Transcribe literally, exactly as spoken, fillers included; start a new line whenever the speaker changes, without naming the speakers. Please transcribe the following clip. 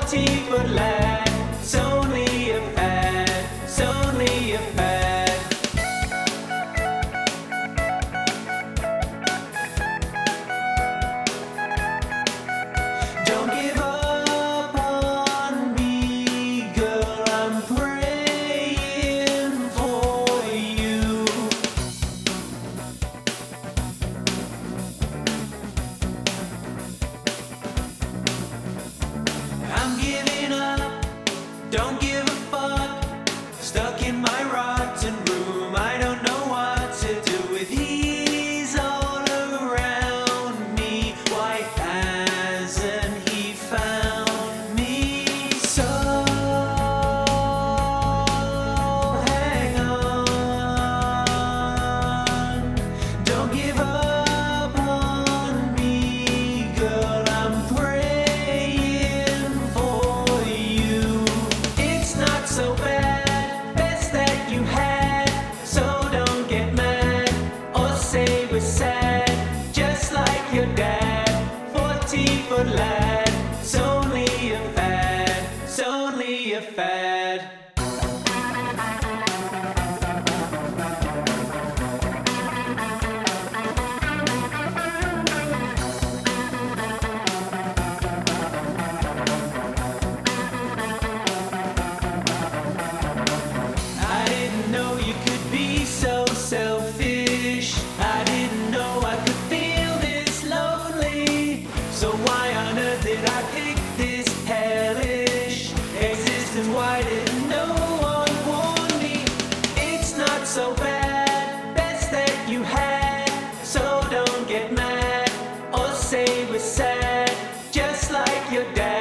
forty foot lad. It's only a fad, it's only a fad. Don't give up on me, girl, I'm praying for you. I'm giving up, don't give a fuck. Stuck in my rotten room, I don't know what to do with he's all around me. Why hasn't he found me? So hang on, don't give up on me, girl, I'm praying for you. It's not so bad, best that you had, so don't get mad or say we're sad. Just like your dad, forty foot lad. It's only a fad, it's only a fad. I didn't know you could be so selfish. I didn't know I could feel this lonely. So why on earth did I pick this hellish existence? Why didn't no one warn me? It's not so bad, best that you had, so don't get mad or say we're sad. Just like your dad.